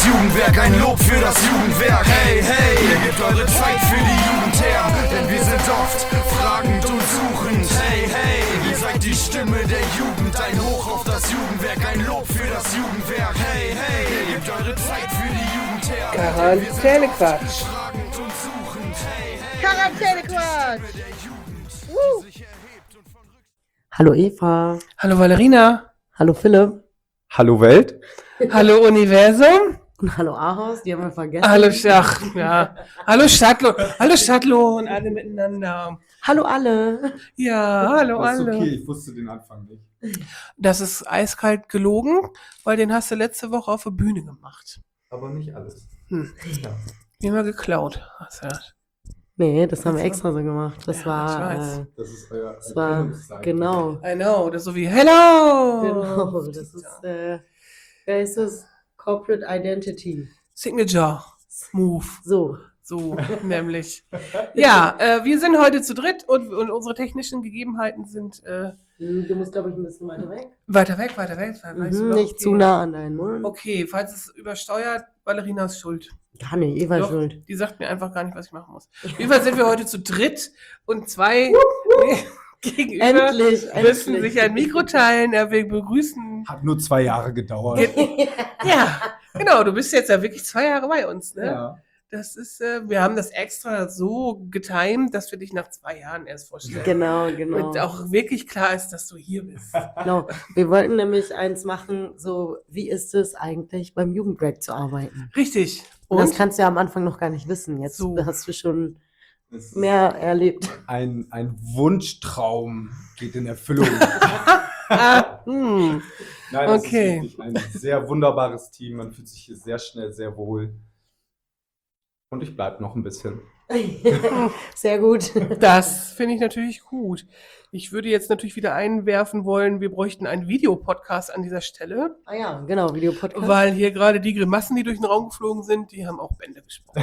Jugendwerk, ein Lob für das Jugendwerk. Hey, hey, ihr gebt eure Zeit für die Jugend her, denn wir sind oft fragend und suchend. Hey, hey, ihr seid die Stimme der Jugend, ein Hoch auf das Jugendwerk, ein Lob für das Jugendwerk. Hey, hey, ihr gebt eure Zeit für die Jugend her. Quarantänequatsch. Quarantänequatsch. Hallo Eva. Hallo Valerina. Hallo Philipp. Hallo Welt. Hallo Universum. Und hallo Ahos, die haben wir vergessen. Hallo Schach. Ja. Hallo Stadtlohn. Hallo Stadtlohn. Alle miteinander. Hallo alle. Ja, hallo Das ist alle. okay, ich wusste den Anfang nicht. Das ist eiskalt gelogen, weil den hast du letzte Woche auf der Bühne gemacht. Aber nicht alles. Ja. Immer geklaut. Hast du das? Nee, das haben wir extra so gemacht. Das Ja, war, ich weiß. Das ist euer das war, Erkennungszeichen. genau. I know. Das ist so wie Hello. Genau, das ist, wer ist das? Corporate Identity. Signature Move. So. So, nämlich. Ja, wir sind heute zu dritt und unsere technischen Gegebenheiten sind Du musst, glaube ich, ein bisschen weiter weg. weiter weg. Weißt du noch? Nicht zu nah an deinen Mund. Okay, falls es übersteuert, Valerina ist schuld. Gar nicht, Eva ist Doch, schuld. die sagt mir einfach gar nicht, was ich machen muss. Auf jeden Fall sind wir heute zu dritt und zwei gegenüber Endlich, müssen endlich. sich ein Mikro teilen. Wir begrüßen. Hat nur 2 Jahre gedauert. Ja, genau, du bist jetzt ja wirklich 2 Jahre bei uns, ne? Ja. Das ist, wir haben das extra so getimt, dass wir dich nach 2 Jahren erst vorstellen. Genau. Und auch wirklich klar ist, dass du hier bist. Genau. Wir wollten nämlich eins machen, so, wie ist es eigentlich beim Jugendwerk zu arbeiten? Richtig. Und das kannst du ja am Anfang noch gar nicht wissen. Jetzt So. hast du schon Es ist mehr erlebt. ein Wunschtraum geht in Erfüllung. Hm. Nein, das Okay. ist wirklich ein sehr wunderbares Team. Man fühlt sich hier sehr schnell sehr wohl. Und ich bleibe noch ein bisschen. Sehr gut. Das finde ich natürlich gut. Ich würde jetzt natürlich wieder einwerfen wollen, wir bräuchten einen Videopodcast an dieser Stelle, Ah ja, genau, Videopodcast. weil hier gerade die Grimassen, die durch den Raum geflogen sind, die haben auch Bände gesprochen.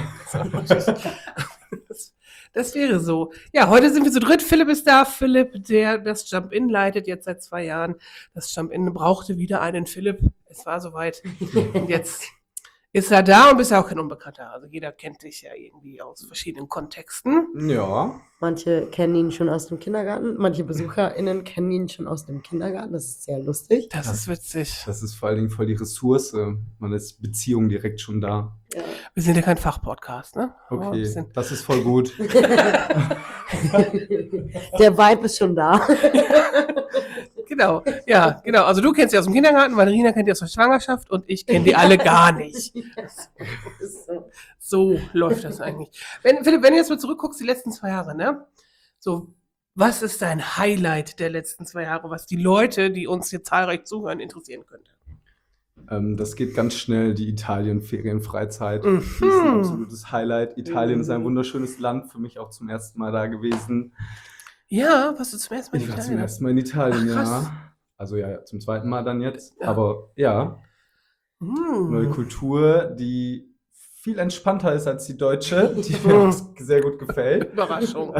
Das wäre so. Ja, heute sind wir zu dritt. Philipp ist da. Philipp, der das Jump-In leitet, jetzt seit 2 Jahren. Das Jump-In brauchte wieder einen Philipp. Es war soweit. Und jetzt ist er da und bist ja auch kein Unbekannter. Also jeder kennt dich ja irgendwie aus verschiedenen Kontexten. Ja. Manche kennen ihn schon aus dem Kindergarten, manche BesucherInnen kennen ihn schon aus dem Kindergarten. Das ist sehr lustig. Das ist witzig. Das ist vor allen Dingen voll die Ressource. Man ist Beziehung direkt schon da. Ja. Wir sind ja kein Fachpodcast, ne? Aber ein Okay, bisschen. das ist voll gut. Der Vibe ist schon da. Genau, ja, genau. Also du kennst sie aus dem Kindergarten, Valerina kennt die aus der Schwangerschaft und ich kenne die alle gar nicht. So läuft das eigentlich. Philipp, wenn du jetzt mal zurückguckst, die letzten 2 Jahre, ne? So, was ist dein Highlight der letzten 2 Jahre, was die Leute, die uns hier zahlreich zuhören, interessieren könnte? Das geht ganz schnell, die Italien-Ferienfreizeit. Das ist ein absolutes Highlight. Italien ist ein wunderschönes Land, für mich auch zum ersten Mal da gewesen. Ja, warst du zum ersten Mal in Ich war zum Italien? ersten Mal in Italien, Ach, krass. ja. Also ja, zum zweiten Mal dann jetzt. Ja. Aber ja, neue Hm. Kultur, die viel entspannter ist als die deutsche, die mir auch sehr gut gefällt. Überraschung.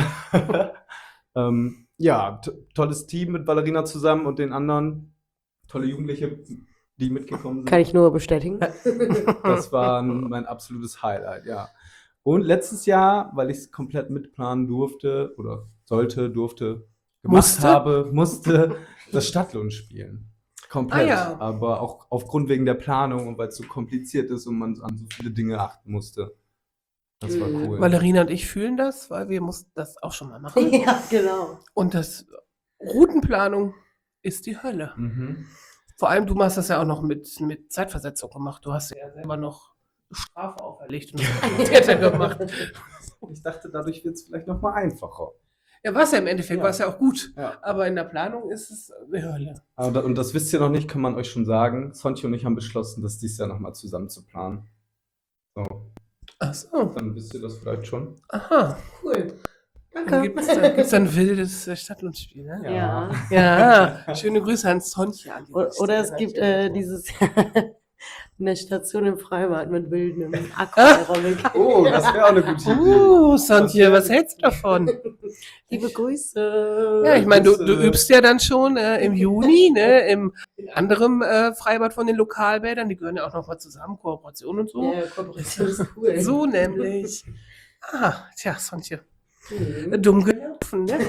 Ja, tolles Team mit Valerina zusammen und den anderen. Tolle Jugendliche, die mitgekommen sind. Kann ich nur bestätigen. Das war mein absolutes Highlight, ja. Und letztes Jahr, weil ich es komplett mitplanen durfte oder durfte, musste das Stadtlohn spielen. Komplett. Ah, ja. Aber auch aufgrund wegen der Planung und weil es so kompliziert ist und man an so viele Dinge achten musste. Das war cool. Valerina und ich fühlen das, weil wir mussten das auch schon mal machen. Ja, genau. Und das Routenplanung ist die Hölle. Mhm. Vor allem, du machst das ja auch noch mit Zeitversetzung gemacht. Du hast ja selber noch Strafe auferlegt und das gemacht. Ich dachte, dadurch wird es vielleicht noch mal einfacher. Ja, war es ja im Endeffekt, Ja. war es ja auch gut. Ja. Aber in der Planung ist es eine Hölle. Und das wisst ihr noch nicht, kann man euch schon sagen. Sonja und ich haben beschlossen, das dieses Jahr nochmal zusammen zu planen. So, Ach so, dann wisst ihr das vielleicht schon. aha. Cool. Dann Danke. gibt's ein wildes Stadtlandspiel, ne? Ja. Ja, schöne Grüße an Sonja. an dieser Oder es Stelle gibt natürlich. dieses eine Station im Freibad mit wildem Aquaerobic. Oh, das wäre auch eine gute Idee. Sonja, was hältst du davon? Liebe Grüße. Ja, ich meine, du Grüße. übst ja dann schon im Juni, ne, in anderem Freibad von den Lokalbädern, die gehören ja auch nochmal zusammen, Kooperation und so. Ja, Kooperation ist cool. So nämlich. Tja, Sonja. Mhm. Dumm gelaufen, ne?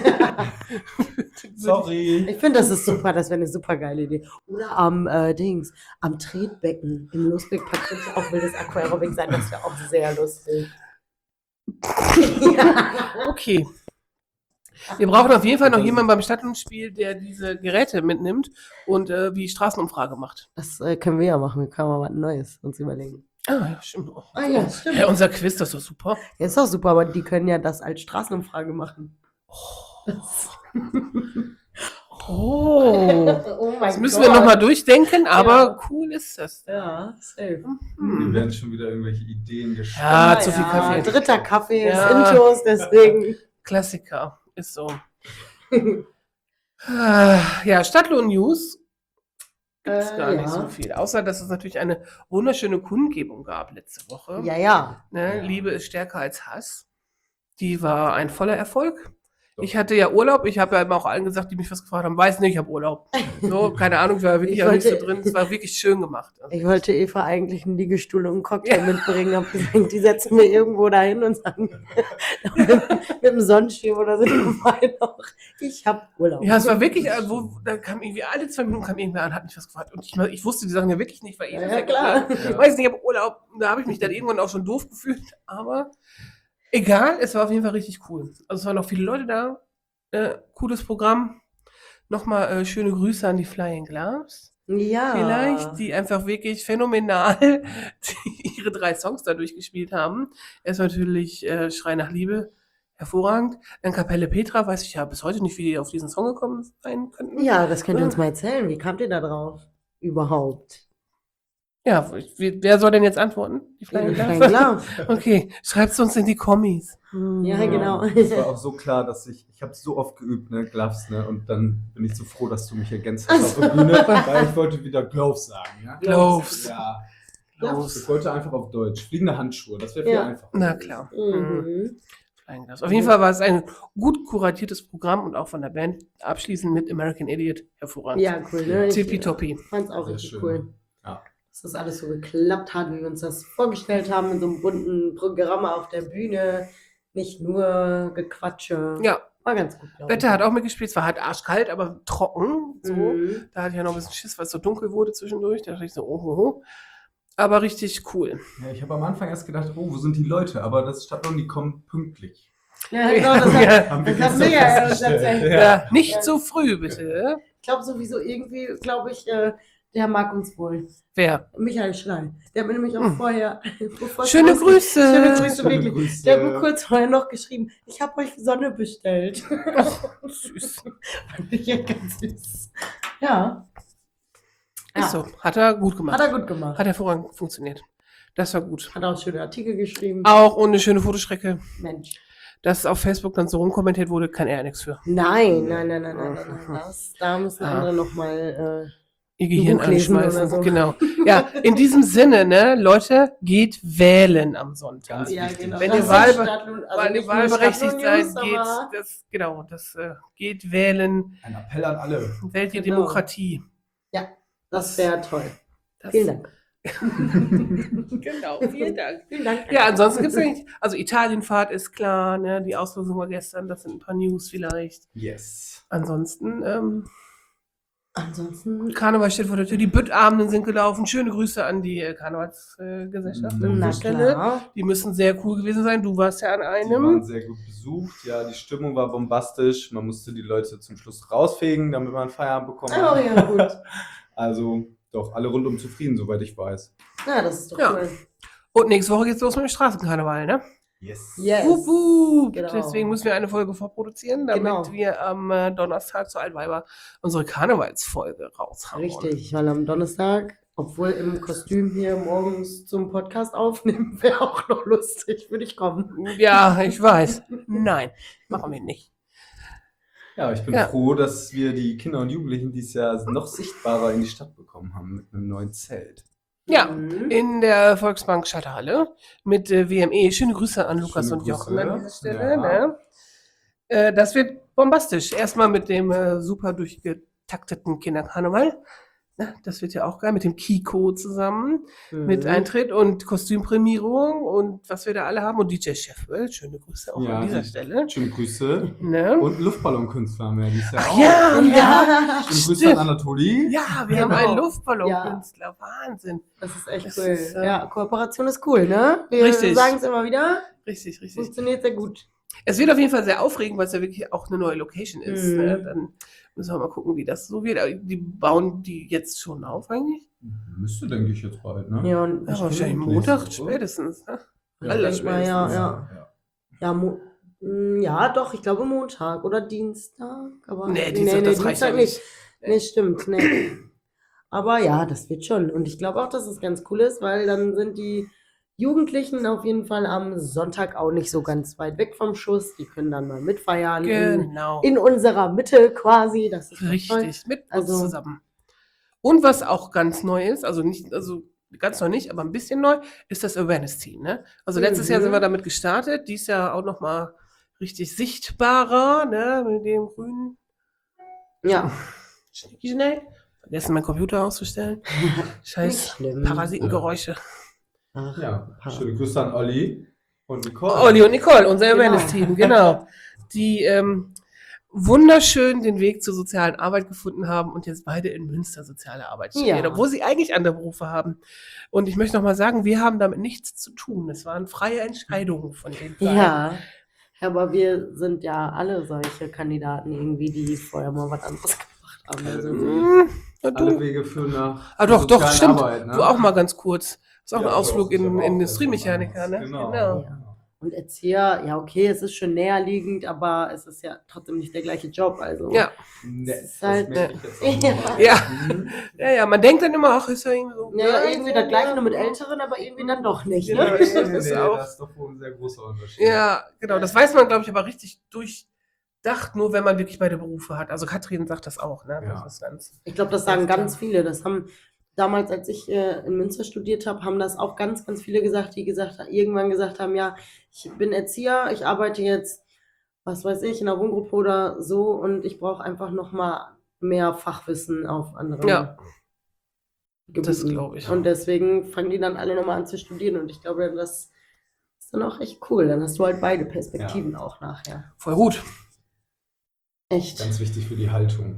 Sorry. Ich finde, das ist super, das wäre eine super geile Idee. Oder am am Tretbecken im Losbeckpark könnte auch wildes Aquaerobic sein, das wäre auch sehr lustig. Okay. Wir brauchen auf jeden Fall noch jemanden beim Stadtlandspiel, der diese Geräte mitnimmt und wie Straßenumfrage macht. Das können wir ja machen, wir können mal was Neues uns überlegen. Ja, stimmt. Oh. Ja, stimmt. Ja, unser Quiz, das ist doch super. Ja, ist doch super, aber die können ja das als Straßenumfrage machen. Oh. Oh mein Das müssen wir nochmal durchdenken, aber cool ist das. Ja, safe. Mir werden schon wieder irgendwelche Ideen geschaut. Ja, zu viel Kaffee. Dritter Kaffee Ja. ist Intos, deswegen. Klassiker, ist so. Ja, Stadtlohn-News gibt's gar nicht so viel. Außer, dass es natürlich eine wunderschöne Kundgebung gab letzte Woche. Ja. Ne? Ja. Liebe ist stärker als Hass. Die war ein voller Erfolg. Ich hatte ja Urlaub. Ich habe ja immer auch allen gesagt, die mich was gefragt haben, weiß nicht, ich habe Urlaub. So, keine Ahnung, ich war wirklich Ich auch nicht so wollte- drin. Es war wirklich schön gemacht. Also, Ich wollte Eva eigentlich einen Liegestuhl und einen Cocktail mitbringen, hab gesagt, die setzen wir irgendwo dahin und sagen, mit dem Sonnenschirm oder so dabei noch, ich hab Urlaub. ja, es war wirklich, da kam irgendwie alle 2 Minuten kam irgendwer an, hat mich was gefragt. Und ich wusste die Sachen ja wirklich nicht, weil Ja, ja, klar. Ich weiß nicht, ich habe Urlaub. Da habe ich mich dann irgendwann auch schon doof gefühlt. Aber egal, es war auf jeden Fall richtig cool. Also es waren noch viele Leute da. Cooles Programm. Nochmal schöne Grüße an die Flying Gloves. Ja. Vielleicht, die einfach wirklich phänomenal ihre 3 Songs da durchgespielt haben. Erst natürlich Schrei nach Liebe, hervorragend. Dann Kapelle Petra, weiß ich ja bis heute nicht, wie die auf diesen Song gekommen sein könnten. Ja, das könnt ihr uns mal erzählen. Wie kamt ihr da drauf? Überhaupt. Ja, wer soll denn jetzt antworten? Die Flying Flying Gloves? Gloves. Okay, schreibt's uns in die Kommis. Ja, genau. Es war auch so klar, dass ich habe so oft geübt, ne, Gloves, ne, und dann bin ich so froh, dass du mich ergänzt hast auf der Bühne, weil ich wollte wieder Gloves sagen, ja. Gloves. Ja, Gloves. ich wollte einfach auf Deutsch. Fliegende Handschuhe, das wäre viel Ja. einfacher. Na gewesen. klar. Mhm. Flying Gloves. Auf jeden Fall war es ein gut kuratiertes Programm und auch von der Band abschließend mit American Idiot hervorragend. Ja, cool, ne? Tippitoppi. Fand's auch Sehr richtig schön. cool. Ja. Dass das alles so geklappt hat, wie wir uns das vorgestellt haben, in so einem bunten Programm auf der Bühne. Nicht nur Gequatsche. Ja, War ganz gut, glaube ich. Wetter hat auch mitgespielt. Es war halt arschkalt, aber trocken. So. Mhm. Da hatte ich ja noch ein bisschen Schiss, weil es so dunkel wurde zwischendurch. Da dachte ich so, oh. Aber richtig cool. Ja, ich habe am Anfang erst gedacht, oh, wo sind die Leute? Aber das ist Stadtlohn, die kommen pünktlich. Ja, genau, das Ja. Haben wir das haben gestern wir ja festgestellt. erzählt. Ja, nicht so früh, bitte. Ich glaube sowieso irgendwie, der mag uns wohl. Wer? Michael Schley. Der hat mir nämlich auch vorher. bevor es Schöne losging- Grüße. Schöne Grüße, Schöne wirklich. Grüße. Der hat mir kurz vorher noch geschrieben, ich habe euch Sonne bestellt. Süß. Fand ich ja ganz süß. Ja. Ist so. Hat er gut gemacht. Hat er gut gemacht. Hat hervorragend funktioniert. Das war gut. Hat auch schöne Artikel geschrieben. Auch ohne schöne Fotostrecke. Mensch. Dass auf Facebook dann so rumkommentiert wurde, kann er nichts für. Nein. Da müssen Ah. andere nochmal. Ihr Gehirn Buch lesen anschmeißen. oder so. Genau. Ja, in diesem Sinne, ne, Leute, geht wählen am Sonntag. Ganz Ja, wichtig. genau. Wenn Das ihr ist Wahlberechtigt also nicht nur wahlberechtigt seid, Stadtlohn-News, geht geht wählen, Ein Appell an alle. wählt die Genau. Demokratie. Das wäre toll. Das- Vielen Dank. Genau, vielen Dank. Vielen Dank. Ja, ansonsten gibt es eigentlich, also Italienfahrt ist klar, ne, die Auslosung war gestern, das sind ein paar News vielleicht. Yes. Ansonsten, Ansonsten. Karneval steht vor der Tür, die Büttabenden sind gelaufen. Schöne Grüße an die Karnevalsgesellschaft an Na der Stelle. klar. Die müssen sehr cool gewesen sein. Du warst ja an Die einem. waren sehr gut besucht. Ja, die Stimmung war bombastisch. Man musste die Leute zum Schluss rausfegen, damit man Feierabend bekommen Oh hat. ja, gut. Also doch, alle rundum zufrieden, soweit ich weiß. Ja, das ist doch Ja. cool. Und nächste Woche geht's los mit dem Straßenkarneval, ne? Yes. Yes. Wup, wup. Genau. Deswegen müssen wir eine Folge vorproduzieren, damit Genau. wir am Donnerstag zu Altweiber unsere Karnevalsfolge raushauen. Richtig, weil am Donnerstag, obwohl im Kostüm hier morgens zum Podcast aufnehmen, wäre auch noch lustig. Würde ich kommen. Ja, ich weiß. Nein, machen wir nicht. Ja, ich bin Ja. froh, dass wir die Kinder und Jugendlichen dieses Jahr noch sichtbarer in die Stadt bekommen haben mit einem neuen Zelt. Ja, Mhm. in der Volksbank Schatterhalle mit WME. Schöne Grüße an Lukas Schöne und Jochen Grüße. an dieser Stelle. Ja. Ne? Das wird bombastisch. Erstmal mit dem super durchgetakteten Kinderkarneval. Na, das wird ja auch geil. Mit dem Kiko zusammen. Mit Eintritt und Kostümprämierung und was wir da alle haben. Und DJ Chefwell. Schöne Grüße auch an dieser Stelle. Schöne Grüße. Ne? Und Luftballonkünstler haben wir dieses Jahr auch. Ja, Schöne Grüße an Anatolie. Ja, wir haben einen Luftballonkünstler. Wahnsinn. Das ist echt Das cool. ist, ja, Kooperation ist cool, ne? Wir Richtig. sagen es immer wieder. Richtig. Funktioniert sehr gut. Es wird auf jeden Fall sehr aufregend, weil es ja wirklich auch eine neue Location ist. Mhm. Ne? Dann müssen wir mal gucken, wie das so wird. Aber die bauen die jetzt schon auf eigentlich? Müsste, denke ich, jetzt bald, ne? Ja, und Ja, wahrscheinlich Montag spätestens. Ne? Ja. Ja, doch, ich glaube Montag oder Dienstag. Aber Nee, Dienstag, das reicht ja Dienstag nicht. Nee, stimmt. Nee. Aber ja, das wird schon. Und ich glaube auch, dass es ganz cool ist, weil dann sind die Jugendlichen auf jeden Fall am Sonntag auch nicht so ganz weit weg vom Schuss. Die können dann mal mitfeiern. Genau. In unserer Mitte quasi. Das ist Richtig, toll. mit uns Also- zusammen. Und was auch ganz neu ist, also ganz neu nicht, aber ein bisschen neu, ist das Awareness-Team. Ne? Also letztes Jahr sind wir damit gestartet, dies Jahr auch nochmal richtig sichtbarer, ne? Mit dem grünen Ja. Schnell. Vergessen, meinen Computer auszustellen. Nicht Scheiß schlimm. Parasitengeräusche. Ach, Ja, schöne Grüße an Olli und Nicole. Olli und Nicole, unser Genau. Awareness-Team, genau. Die wunderschön den Weg zur sozialen Arbeit gefunden haben und jetzt beide in Münster soziale Arbeit studieren, Ja. obwohl sie eigentlich andere Berufe haben. Und ich möchte noch mal sagen, wir haben damit nichts zu tun. Es waren freie Entscheidungen von den beiden. Ja, aber wir sind ja alle solche Kandidaten irgendwie, die vorher mal was anderes gemacht haben. Also, Ja, Alle du. Wege führen nach Ah, doch, sozialen stimmt. Arbeit, ne? Du auch mal ganz kurz. Das ist auch Ja, ein Ausflug doch, ist in aber auch Industriemechaniker, ne? Genau. Ja. Und Erzieher, ja okay, es ist schon näher liegend, aber es ist ja trotzdem nicht der gleiche Job. Also Ja. Ne, ist halt- merke ich jetzt auch nochmal. Ja. Mhm. Ja, man denkt dann immer, ach, ist ja irgendwie so. Ja, irgendwie das gleiche nur mit Älteren, aber irgendwie dann doch nicht. Genau. Ne? Das Nee, ist nee, auch- das ist doch wohl ein sehr großer Unterschied. Ja, genau. Das weiß man, glaube ich, aber richtig durchdacht, nur wenn man wirklich beide Berufe hat. Also Katrin sagt das auch, ne? Ja. Das ist ganz. Ich glaube, das sagen ganz viele. Das haben damals, als ich in Münster studiert habe, haben das auch ganz, ganz viele gesagt, die irgendwann gesagt haben, ja, ich bin Erzieher, ich arbeite jetzt, was weiß ich, in einer Wohngruppe oder so und ich brauche einfach noch mal mehr Fachwissen auf anderen Ja. Gebieten. Das glaube ich. Und deswegen fangen die dann alle nochmal an zu studieren und ich glaube, das ist dann auch echt cool. Dann hast du halt beide Perspektiven auch nachher. Voll gut. Echt. Ganz wichtig für die Haltung.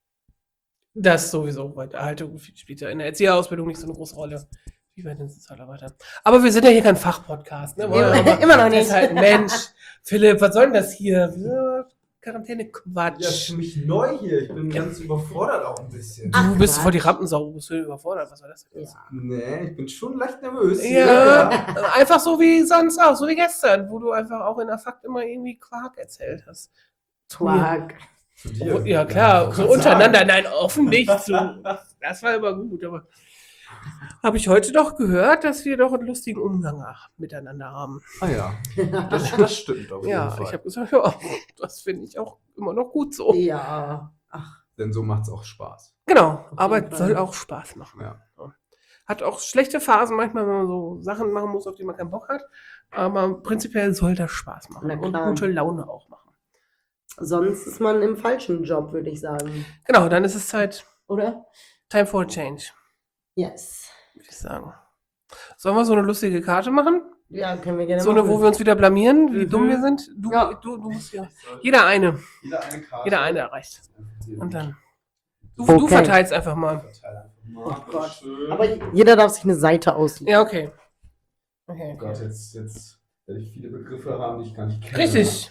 Das sowieso. Weil der Haltung spielt ja in der Erzieherausbildung nicht so eine große Rolle wie bei den Sozialarbeitern. Aber wir sind ja hier kein Fachpodcast. Ne? Immer noch Das nicht. ist halt ein Mensch. Philipp, was soll denn das hier? Quarantäne-Quatsch. Ja, ist für mich neu hier. Ich bin ganz überfordert auch ein bisschen. Du bist Quatsch. voll die Rampensau, du bist so überfordert. Was war das denn jetzt? Ja. Nee, ich bin schon leicht nervös. Ja, einfach so wie sonst auch, so wie gestern, wo du einfach auch in der Fakt immer irgendwie Quark erzählt hast. Quark. Zu dir. Ja, klar, du so kannst untereinander, sagen. nein, offen nicht. So. Das war immer gut, aber habe ich heute doch gehört, dass wir doch einen lustigen Umgang miteinander haben. Ah ja, das stimmt auf jeden Ja, Fall. ich habe gesagt, ja, das finde ich auch immer noch gut so. Ja. Ach, Denn so macht es auch Spaß. Genau, jeden Arbeit Fall. soll auch Spaß machen. Ja. Hat auch schlechte Phasen manchmal, wenn man so Sachen machen muss, auf die man keinen Bock hat. Aber prinzipiell soll das Spaß machen Na und klar. gute Laune auch machen. sonst ist man im falschen Job, würde ich sagen. Genau, dann ist es Zeit, Oder? time for a change, Yes. würde ich sagen. Sollen wir so eine lustige Karte machen? Ja, können wir gerne So eine, machen. wo wir uns wieder blamieren, wie Mhm. dumm wir sind? Du, Ja. du musst ja. Jeder eine. Jeder eine Karte. Jeder eine erreicht. Und dann. Du Okay. verteilst einfach mal. Oh Gott. Schön. Aber jeder darf sich eine Seite aussuchen. Ja, okay. Okay. Oh Gott, jetzt werde ich viele Begriffe haben, die ich gar nicht kenne. Richtig.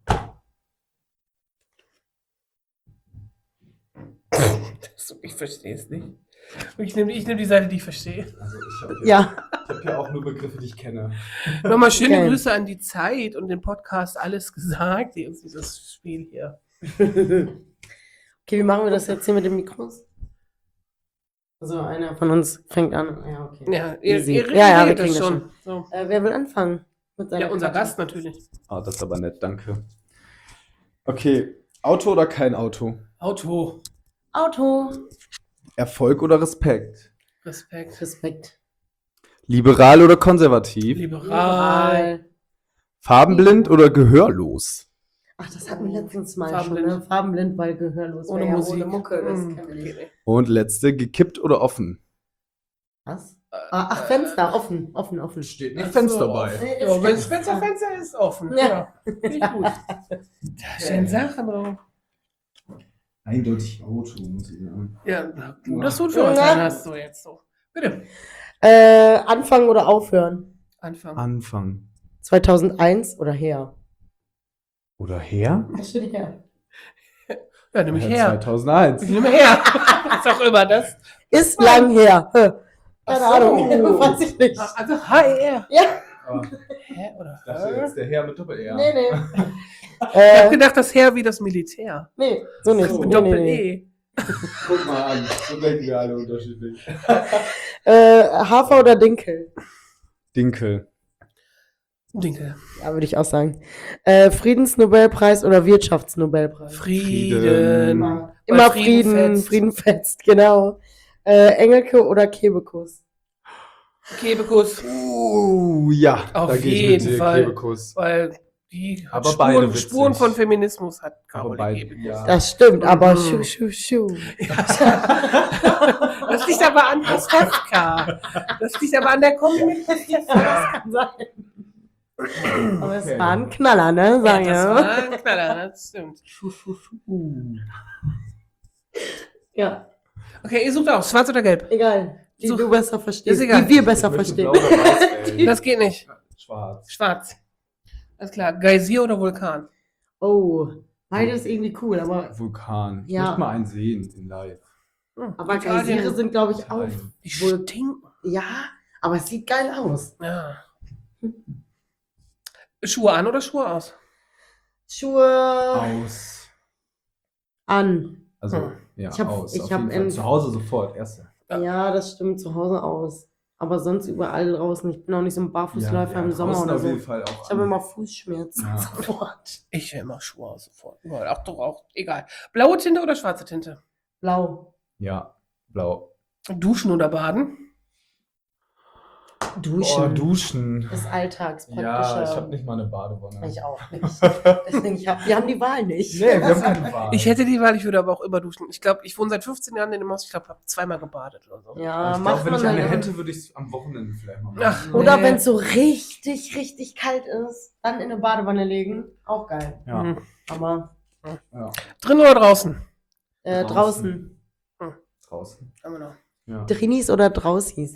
Ich verstehe es nicht. Ich nehm die Seite, die ich verstehe. Also ich habe Ja. hier auch nur Begriffe, die ich kenne. Nochmal schöne Okay. Grüße an die Zeit und den Podcast Alles gesagt, die uns dieses Spiel hier. Okay, wie machen wir das jetzt hier mit den Mikros? Also einer von uns fängt an. Ja, okay. Ja, ihr Easy. regelt Ja, wir das kriegen das schon. So. Wer will anfangen? Mit seiner Ja, unser Karte? Gast natürlich. Ah, das ist aber nett, danke. Okay, Auto oder kein Auto? Auto. Auto. Erfolg oder Respekt? Respekt. Respekt. Liberal oder konservativ? Liberal. Farbenblind oder gehörlos? Ach, das hatten wir letztens mal Farbenblind. schon, ne? Farbenblind, weil gehörlos Ohne wäre ja Musik. ohne Mucke, das Mhm. kennen wir nicht. Und letzte, gekippt oder offen? Was? Ach, Fenster, offen. Steht Ach nicht Fenster so, bei. Nee, Ja, ist wenn das Fenster. Fenster ist offen. Ja. Ja. Finde ich gut. Da stehen Sachen drauf. Eindeutig Auto, muss ich sagen. Ja, du, das tut für uns sein hast du jetzt so. Bitte. Anfangen oder aufhören? Anfangen. Anfang. 2001 oder her? Oder her? Das steht her. Ja, nimm mich her. 2001. Ich nehme her. Was auch immer das. Ist lang her. Keine Ach so. Ahnung, weiß ich nicht. Also HR. Ja. Ah, Hä? Oder das ist jetzt der Herr mit Doppel-R. Nee. Ich hab gedacht, das Her wie das Militär. Nee, so nicht. So. Mit Nee. Doppel-E. Guck mal an, so denken wir alle unterschiedlich. Hafer oder Dinkel? Dinkel. Dinkel. Ja, würde ich auch sagen. Friedensnobelpreis oder Wirtschaftsnobelpreis? Frieden. Immer Weil Frieden, fetzt. Frieden fetzt, genau. Engelke oder Kebekus? Kebekus. Ja, Auf da gehe ich jeden mit dir, Fall. Kebekus. Weil die Aber beide Spuren, witzig. Spuren von Feminismus hat Aber Caroline beide, Kebekus. ja. Das stimmt, aber Mhm. schu. Das liegt aber an Pascal. Das liegt aber an der Kombi mit Pascal. kann sein. Aber es Okay. war ein Knaller, ne? Ja, Sag das ja. war ein Knaller, das stimmt. Ja, Okay, ihr sucht aus, schwarz oder gelb? egal. Die So. du besser verstehst. Ist egal. Die wir besser Ich möchte verstehen. blau oder weiß wählen. Das geht nicht. Schwarz. Schwarz. Alles klar. Geysir oder Vulkan? Oh, beides irgendwie cool, aber Vulkan. Ich Ja. möchte mal einen sehen in live. Aber Italien. Geysire sind, glaube ich, auch. Italien. Die wohl- stinken. Ja, aber es sieht geil aus. Ja. Schuhe an oder Schuhe aus? Schuhe Aus. an. Also, Hm. ja, Ich hab- aus. ich Auf hab jeden Fall. in- Zu Hause sofort, erste. Ja. Ja, das stimmt, zu Hause aus. Aber sonst überall draußen. Ich bin auch nicht so ein Barfußläufer im Sommer draußen oder auf so. jeden Fall auch Ich habe an. immer Fußschmerzen. Ja. Sofort. Ich will immer Schuhe aus sofort. Überall. Auch doch auch. Egal. Blaue Tinte oder schwarze Tinte? Blau. Ja, blau. Duschen oder baden? Duschen. Duschen. Ist alltagspraktischer. Ja, ich habe nicht mal eine Badewanne. Ich auch nicht. Deswegen, wir haben die Wahl nicht. Nee, wir haben keine Wahl. Ich hätte die Wahl, ich würde aber auch immer duschen. Ich glaube, ich wohne seit 15 Jahren in dem Haus. Ich glaube, habe zweimal gebadet oder so. Ja, ich macht glaube, wenn man ich eine dann. hätte, würde ich es am Wochenende vielleicht mal machen. Ach, Oder nee. wenn es so richtig kalt ist, dann in eine Badewanne legen. Auch geil. Ja. Hm. Aber Ja. Drin oder draußen? draußen. Draußen. Haben wir noch. Ja. Drinis oder Draußis?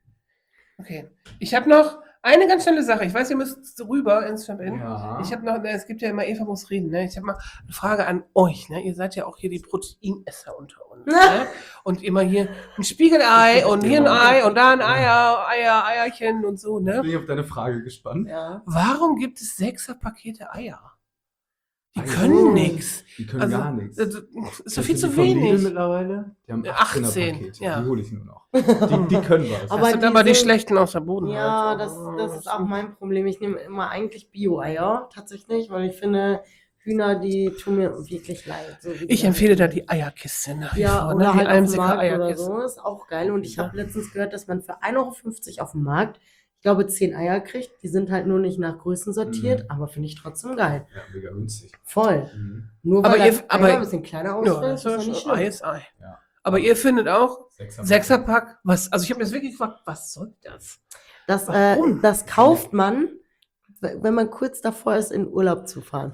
Okay. Ich habe noch eine ganz schnelle Sache. Ich weiß, ihr müsst rüber ins Jump-In. Ja. Ich habe noch, es gibt ja immer Eva muss reden, ne? Ich habe mal eine Frage an euch, ne? Ihr seid ja auch hier die Proteinesser unter uns, ne? Und immer hier ein Spiegelei und hier ein Ei und da ein Eierchen und so, ne? Bin ich auf deine Frage gespannt. Ja. Warum gibt es 6er-Pakete Eier? Die Eier. können nix. Die können Also, gar nichts. Das ist doch viel Kennst zu du die von Lidl wenig. mittlerweile? Die haben 18, 18er-Pakete. ja. Die hole ich nur noch. Die können was. Aber Das sind die aber die sind- schlechten aus der Boden. Ja, halt. das ist auch mein Problem. Ich nehme immer eigentlich Bio-Eier, tatsächlich, weil ich finde, Hühner, die tun mir wirklich leid. So wie Ich die- empfehle da die Eierkiste nach wie Ja, vor, oder ne? Die halt auf dem Almsicker Markt oder Eierkiste. so, ist auch geil. Und ich Ja. habe letztens gehört, dass man für 1,50 € auf dem Markt, ich glaube, 10 Eier kriegt. Die sind halt nur nicht nach Größen sortiert, aber finde ich trotzdem geil. Ja, mega günstig. Voll. Mhm. Nur Aber weil ihr- das aber- Eier ein bisschen kleiner Ja, ausfällt, das ist ja ist nicht schon Ei schlimm. ist Ei. Ja. Aber ihr findet auch Sechser- Sechserpack, was, also ich habe mir das wirklich gefragt, was soll das? Warum? Das kauft man, wenn man kurz davor ist, in Urlaub zu fahren.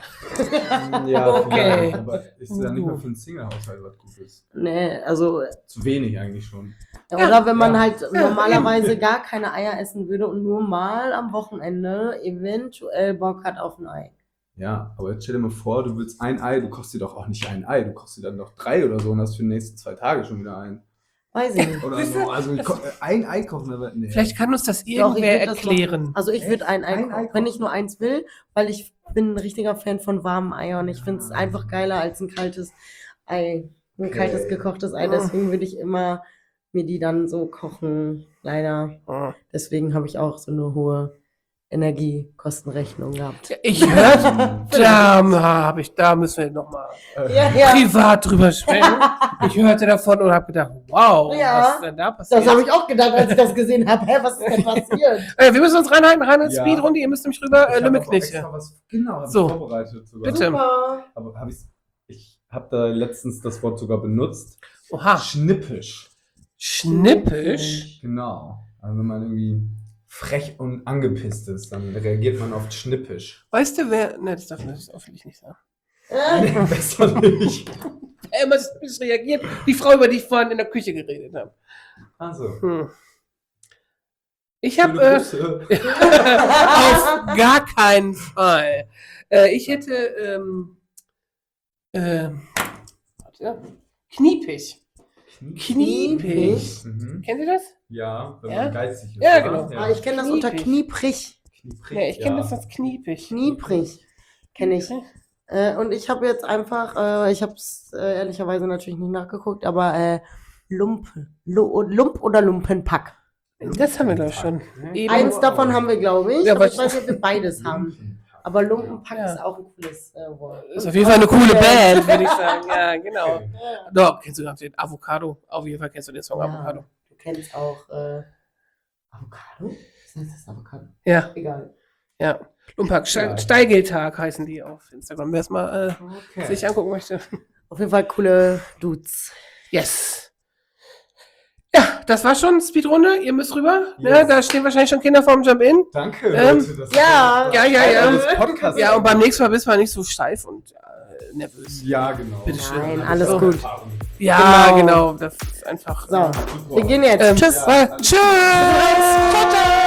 Ja, Okay. vielleicht, aber ist ja nicht mal für einen Single-Haushalt was Gutes. Nee, also Zu wenig eigentlich schon. oder wenn man ja. halt normalerweise gar keine Eier essen würde und nur mal am Wochenende eventuell Bock hat auf ein Ei. Ja, aber jetzt stell dir mal vor, du willst ein Ei, du kochst dir doch auch nicht ein Ei, du kochst dir dann doch 3 oder so und hast für die nächsten 2 Tage schon wieder ein. Weiß ich nicht. Oder Siehst so. du? Also ein Ei kochen, aber nee. Vielleicht kann uns das Doch, ich irgendwer würd das erklären. machen. Also ich würde ein Ei Ein kochen, Ei wenn kochen? ich nur eins will, weil ich bin ein richtiger Fan von warmen Eiern. Ich finde es einfach geiler als ein kaltes Ei. Ein Okay. kaltes gekochtes Ei. Deswegen würde ich immer mir die dann so kochen. Leider. Oh. Deswegen habe ich auch so eine hohe Energiekostenrechnung gehabt. Ich hörte, da müssen wir nochmal Ja. privat drüber sprechen. Ich hörte davon und habe gedacht, wow, Ja. was ist denn da passiert? Das habe ich auch gedacht, als ich das gesehen habe. Hä, was ist denn passiert? Wir müssen uns reinhalten, rein in die Ja. Speedrunde, ihr müsst nämlich rüber, Ich hab auch Lümmelkniche. extra was, genau, hab ich So. vorbereitet sogar. Bitte. Super. Aber ich habe da letztens das Wort sogar benutzt. Oha, Schnippisch. schnippisch. Genau. Also wenn man irgendwie frech und angepisst ist, dann reagiert man oft schnippisch. Weißt du, wer, ne, das darf man hoffentlich nicht sagen. Besser nicht. Wer immer schnippisch reagiert, die Frau, über die ich vorhin in der Küche geredet habe. Also. Ich habe Schöne Grüße. auf gar keinen Fall. Ich hätte warte, kniepig. Kniepig. Mhm. Kennt ihr das? Ja, wenn Ja? man geizig ist. Ja, oder? genau. Ah, ich kenne das unter Kniepig. knieprig. Ja, ich kenne das als kniepig. Knieprig. Kenne ich. Und ich habe jetzt einfach, ich habe es ehrlicherweise natürlich nicht nachgeguckt, aber Lump oder Lumpenpack. Das haben wir, glaube ich, schon. Eben. Eins davon haben wir, glaube ich. Ja, aber was- ich weiß nicht, ob wir beides haben. Aber Lumpenpack Ja. ist auch ein cooles Wort. Ist auf jeden Fall eine coole Band, würde ich sagen. Ja, genau. Okay. Ja. Doch, kennst du den Avocado? Auf jeden Fall kennst du den Song Ja. Avocado. Du kennst auch Avocado? Was heißt das Avocado? Ja, Egal. ja. Lumpak, Ja. Steigeltag heißen die auf Instagram, wer es mal Okay. sich angucken möchte. Auf jeden Fall coole Dudes. Yes. Ja, das war schon Speedrunde. Ihr müsst rüber. Ne? Yes. Da stehen wahrscheinlich schon Kinder vorm Jump-In. Danke, Ähm, Leute. Das ja, ist ja, ja. Das Podcast. Ja, und beim nächsten Mal bist du nicht so steif und nervös. Ja, genau. Bitteschön. Nein, Das alles ist auch gut. Erfahrung. Ja, Genau. genau. Das ist einfach. So, wir gehen jetzt. Tschüss. Ja, Tschüss. Ciao, ciao.